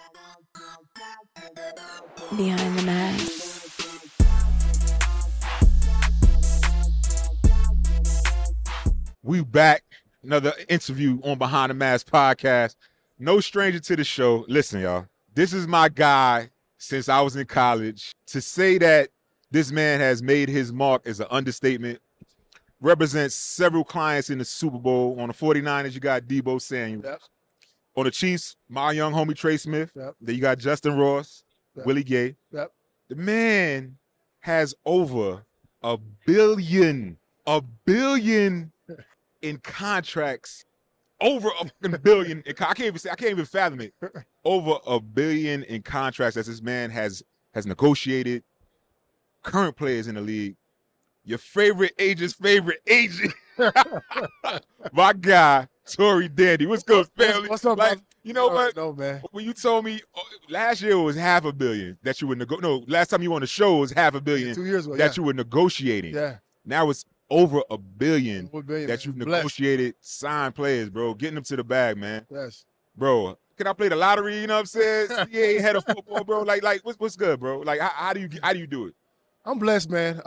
Behind the Mask. We back. Another interview on Behind the Mask podcast. No stranger to the show. Listen, y'all. This is my guy since I was in college. To say that this man has made his mark is an understatement. Represents several clients in the Super Bowl. On the 49ers, you got Deebo Samuel. Yep. On the Chiefs, my young homie Trey Smith. Yep. Then you got Justin Ross, Yep. Willie Gay. Yep. The man has over a billion in contracts. Over a fucking billion. I can't even fathom it. Over a billion in contracts that this man has negotiated. Current players in the league. Your favorite agent's favorite agent. My guy, Tory Dandy. What's good, family? What's up, like, man? you know what? No, man. When you told me last year it was $500 million that you were last time you were on the show it was $500 million 2 years ago, that you were negotiating. Yeah. Now it's over $1 billion $1 billion, that you've man. Blessed. negotiated, signed players, bro. Getting them to the bag, man. Yes. Bro, can I play the lottery? You know what I'm saying? CAA head of football, bro. Like what's good, bro? Like how do you do it? I'm blessed, man.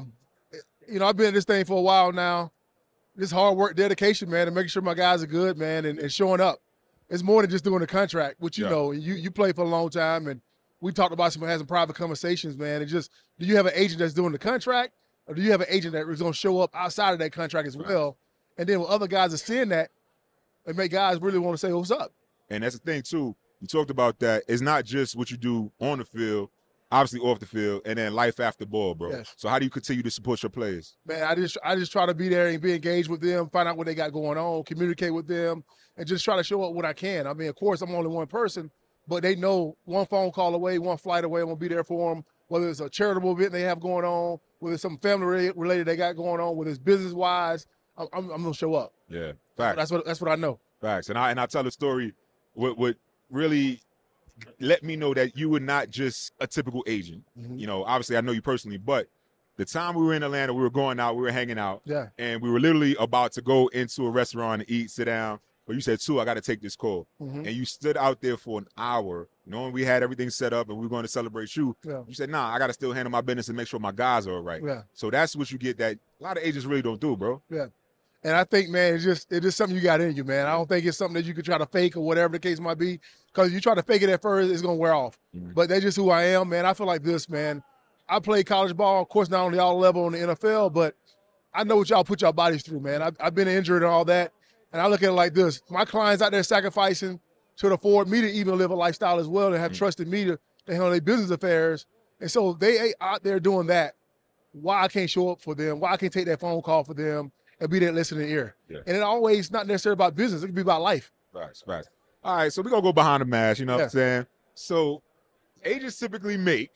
I've been in this thing for a while now. This hard work, dedication, man, and making sure my guys are good, man, and showing up. It's more than just doing a contract, which you play for a long time, and we talked about had some private conversations, man. And just, do you have an agent that's doing the contract, or do you have an agent that is going to show up outside of that contract as well? And then when other guys are seeing that, it make guys really want to say, what's up? And that's the thing, too. You talked about that. It's not just what you do on the field, obviously off the field, and then life after ball, bro. Yes. So how do you continue to support your players? Man, I just try to be there and be engaged with them, find out what they got going on, communicate with them, and just try to show up what I can. I mean, of course, I'm only one person, but they know one phone call away, one flight away, I'm going to be there for them, whether it's a charitable event they have going on, whether it's some family-related they got going on, whether it's business-wise, I'm going to show up. Yeah, facts. That's what I know. Facts. And I tell a story what really let me know that you were not just a typical agent. Mm-hmm. You know, obviously I know you personally, but the time we were in Atlanta, we were going out, we were hanging out, Yeah. and we were literally about to go into a restaurant and eat, sit down. But you said, I got to take this call. Mm-hmm. And you stood out there for an hour, knowing we had everything set up and we were going to celebrate you. Yeah. You said, nah, I got to still handle my business and make sure my guys are all right. Yeah. So that's what you get that a lot of agents really don't do, bro. Yeah. And I think, man, it's just something you got in you, man. I don't think it's something that you could try to fake or whatever the case might be. Because you try to fake it at first, it's going to wear off. Mm-hmm. But that's just who I am, man. I feel like this, man. I played college ball, of course, not on y'all level in the NFL, but I know what y'all put y'all bodies through, man. I've been injured and all that. And I look at it like this. My clients out there sacrificing to afford me to even live a lifestyle as well and have trusted me to handle their business affairs. And so they out there doing that. Why I can't show up for them, why I can't take that phone call for them and be there listening ear. Yeah. And it always not necessarily about business. It could be about life. Facts. All right, so we're going to go behind the mask, you know what I'm saying? So agents typically make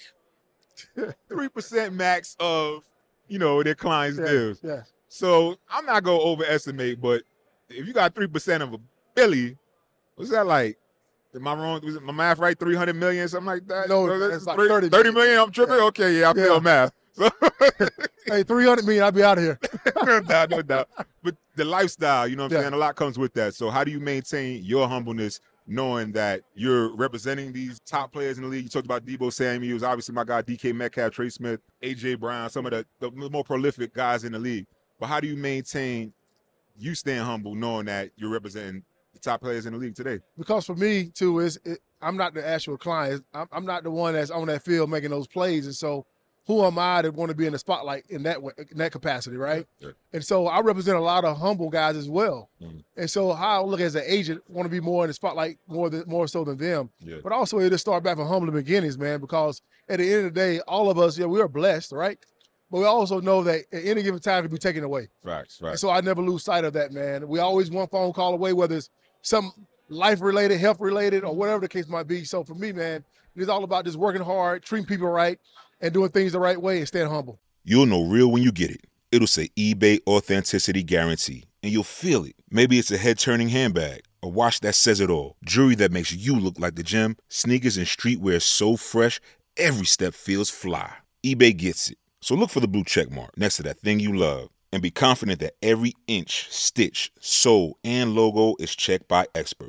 3% max of, their clients' deals. Yeah. So I'm not going to overestimate, but if you got 3% of a billy, what's that like? Am I wrong? Was it my math right? 300 million, something like that? No, that's like 30 million. I'm tripping? Yeah. Okay, I feel math. So hey, 300 million, I'll be out of here. No doubt. But the lifestyle, you know what I'm Yeah. saying? A lot comes with that. So how do you maintain your humbleness knowing that you're representing these top players in the league? You talked about Deebo Samuel, obviously my guy DK Metcalf, Trey Smith, A.J. Brown, some of the more prolific guys in the league. But how do you maintain you staying humble knowing that you're representing the top players in the league today? Because for me, too, I'm not the actual client. I'm not the one that's on that field making those plays. And so who am I to want to be in the spotlight in that capacity, right? Yeah. And so I represent a lot of humble guys as well. Mm-hmm. And so how I look as an agent, want to be more in the spotlight more so than them. Yeah. But also it just start back from humble beginnings, man, because at the end of the day, all of us, we are blessed, right? But we also know that at any given time it can be taken away. Facts. And so I never lose sight of that, man. We always one phone call away, whether it's some life-related, health-related, or whatever the case might be. So for me, man, it's all about just working hard, treating people right, and doing things the right way and staying humble. You'll know real when you get it. It'll say eBay Authenticity Guarantee, and you'll feel it. Maybe it's a head-turning handbag, a watch that says it all, jewelry that makes you look like the gem, sneakers and streetwear so fresh, every step feels fly. eBay gets it. So look for the blue check mark next to that thing you love, and be confident that every inch, stitch, sole, and logo is checked by experts.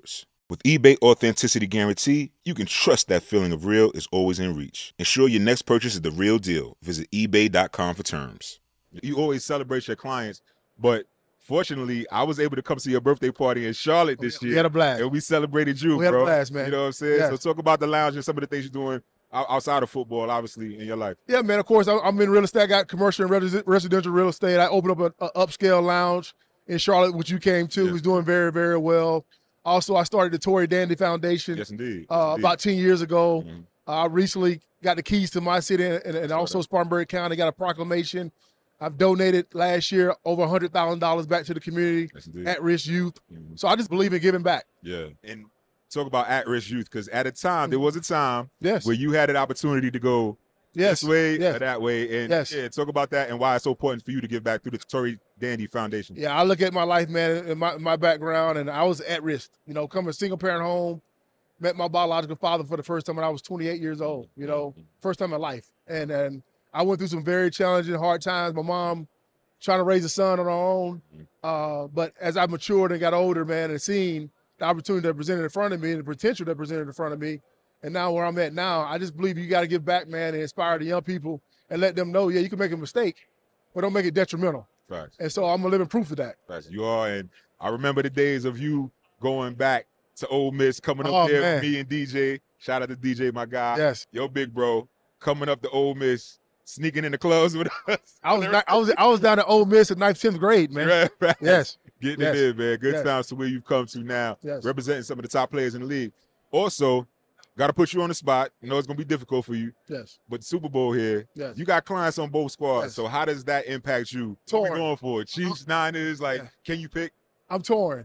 With eBay Authenticity Guarantee, you can trust that feeling of real is always in reach. Ensure your next purchase is the real deal. Visit ebay.com for terms. You always celebrate your clients, but fortunately, I was able to come to your birthday party in Charlotte this year. We had a blast. And we celebrated you, We had bro. a blast, man. You know what I'm saying? Yes. So talk about the lounge and some of the things you're doing outside of football, obviously, in your life. Yeah, man, of course, I'm in real estate. I got commercial and residential real estate. I opened up an upscale lounge in Charlotte, which you came to. Yes. Was doing very, very well. Also, I started the Tory Dandy Foundation Yes, indeed. about 10 years ago. Mhm. I recently got the keys to my city and also Spartanburg County, got a proclamation. I've donated last year over $100,000 back to the community, Yes, indeed. at-risk youth. Mhm. So I just believe in giving back. Yeah. And talk about at-risk youth, because at a time, there was a time Yes. where you had an opportunity to go Yes. this way Yes. or that way. And Yes. yeah, talk about that and why it's so important for you to give back through the Tory Dandy Foundation. Yeah, I look at my life, man, and my background, and I was at risk. You know, coming single parent home, met my biological father for the first time when I was 28 years old. You know, first time in life, and I went through some very challenging, hard times. My mom trying to raise a son on her own, but as I matured and got older, man, and seen the opportunity that presented in front of me and the potential that presented in front of me, and now where I'm at now, I just believe you got to give back, man, and inspire the young people and let them know, yeah, you can make a mistake, but don't make it detrimental. Facts. And so I'm a living proof of that. Facts. You are. And I remember the days of you going back to Ole Miss, coming up Oh, there man. with me and DJ. Shout out to DJ, my guy. Yes. Yo, big bro, coming up to Ole Miss, sneaking in the clubs with us. I was down at Ole Miss in 9th, 10th grade, man. Right, right. Yes. Getting Yes. it in, man. Good Yes. times to where you've come to now, Yes. representing some of the top players in the league. Also, got to put you on the spot. You know it's going to be difficult for you, Yes. but Super Bowl here, Yes. you got clients on both squads. Yes. So how does that impact you? What we Torn. going for? Chiefs, Niners, like, Yeah. can you pick? I'm torn.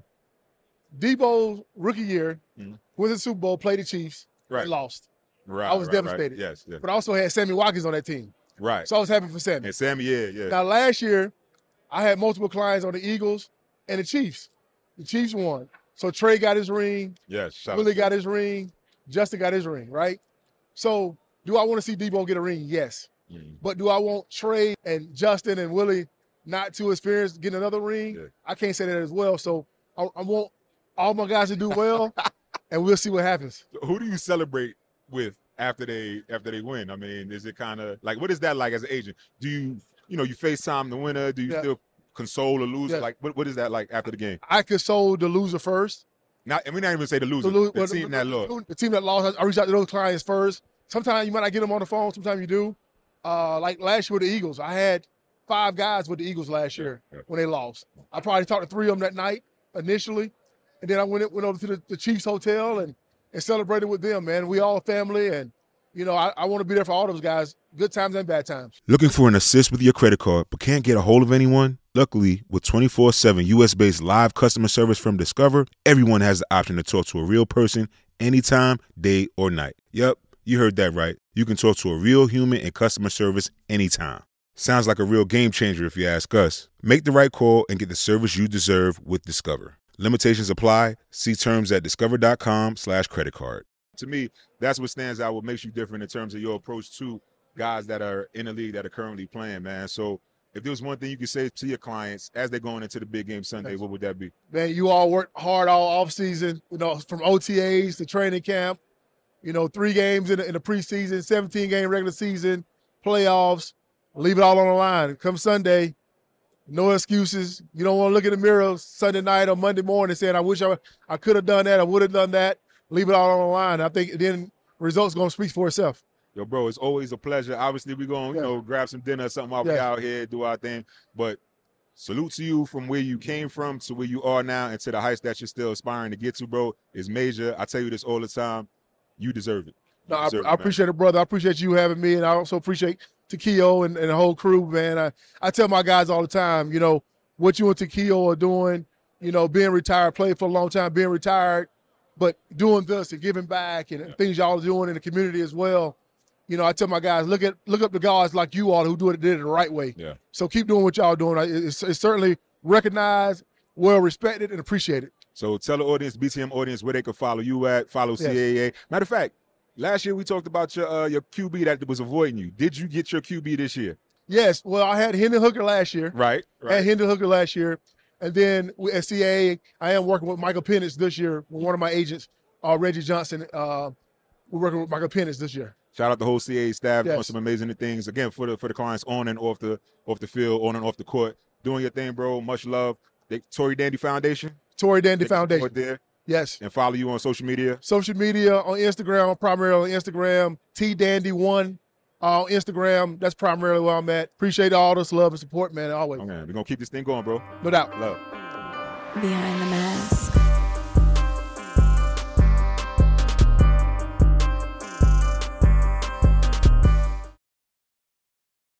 Debo's rookie year, Mhm. went to the Super Bowl, played the Chiefs, Right. and lost. Right. I was right, devastated. Right. Yes, yes. But I also had Sammy Watkins on that team. Right. So I was happy for Sammy. And Sammy, yeah. Now, last year, I had multiple clients on the Eagles and the Chiefs. The Chiefs won. So Trey got his ring. Yes. Shout Willie out. got his ring. Justin got his ring, right? So do I want to see Debo get a ring? Yes. Mhm. But do I want Trey and Justin and Willie not to experience getting another ring? Yeah. I can't say that as well. So I want all my guys to do well, and we'll see what happens. Who do you celebrate with after they win? I mean, is it kind of like, what is that like as an agent? Do you FaceTime the winner? Do you Yeah. still console the loser? Yeah. Like, what is that like after the game? I console the loser first. And we not even say the loser, the team that lost. The team that lost, I reach out to those clients first. Sometimes you might not get them on the phone. Sometimes you do. Like last year with the Eagles, I had 5 guys with the Eagles last year Yeah. when they lost. I probably talked to 3 of them that night initially, and then I went over to the Chiefs hotel and celebrated with them. Man, we all family, and I want to be there for all those guys, good times and bad times. Looking for an assist with your credit card but can't get a hold of anyone? Luckily, with 24/7 U.S.-based live customer service from Discover, everyone has the option to talk to a real person anytime, day or night. Yep, you heard that right. You can talk to a real human in customer service anytime. Sounds like a real game changer if you ask us. Make the right call and get the service you deserve with Discover. Limitations apply. See terms at discover.com/creditcard. To me, that's what stands out, what makes you different in terms of your approach to guys that are in the league that are currently playing, man. So if there was one thing you could say to your clients as they're going into the big game Sunday, what would that be? Man, you all worked hard all offseason, from OTAs to training camp, 3 games in the preseason, 17-game regular season, playoffs. Leave it all on the line. Come Sunday, no excuses. You don't want to look in the mirror Sunday night or Monday morning saying, I wish I could have done that, I would have done that. Leave it all on the line. I think then results going to speak for itself. Yo, bro, it's always a pleasure. Obviously, we're going to, grab some dinner or something while we're out here, do our thing. But salute to you from where you came from to where you are now and to the heights that you're still aspiring to get to, bro. It's major. I tell you this all the time. You deserve it. No, I appreciate it, brother. I appreciate you having me, and I also appreciate Takeo and the whole crew, man. I tell my guys all the time, what you and Takeo are doing, being retired, played for a long time, being retired, but doing this and giving back and things y'all are doing in the community as well. I tell my guys, look up to guys like you all who did it the right way. Yeah. So keep doing what y'all doing. It's certainly recognized, well respected, and appreciated. So tell the audience, BTM audience, where they can follow you at, follow CAA. Matter of fact, last year we talked about your QB that was avoiding you. Did you get your QB this year? Yes. Well, I had Hendon Hooker last year. Right. I had Hendon Hooker last year. And then at CAA, I am working with Michael Penix this year, with one of my agents, Reggie Johnson. We're working with Michael Penix this year. Shout out the whole CA staff doing Yes. some amazing things again for the clients on and off the field, on and off the court, doing your thing, bro. Much love. The Tory Dandy Foundation. Tory Dandy Take the support Foundation. there Yes. and follow you on social media. Social media on Instagram, primarily on Instagram. TDandy1 on Instagram. That's primarily where I'm at. Appreciate all this love and support, man. Always. Okay, we're gonna keep this thing going, bro. No doubt. Love. Behind the Mask.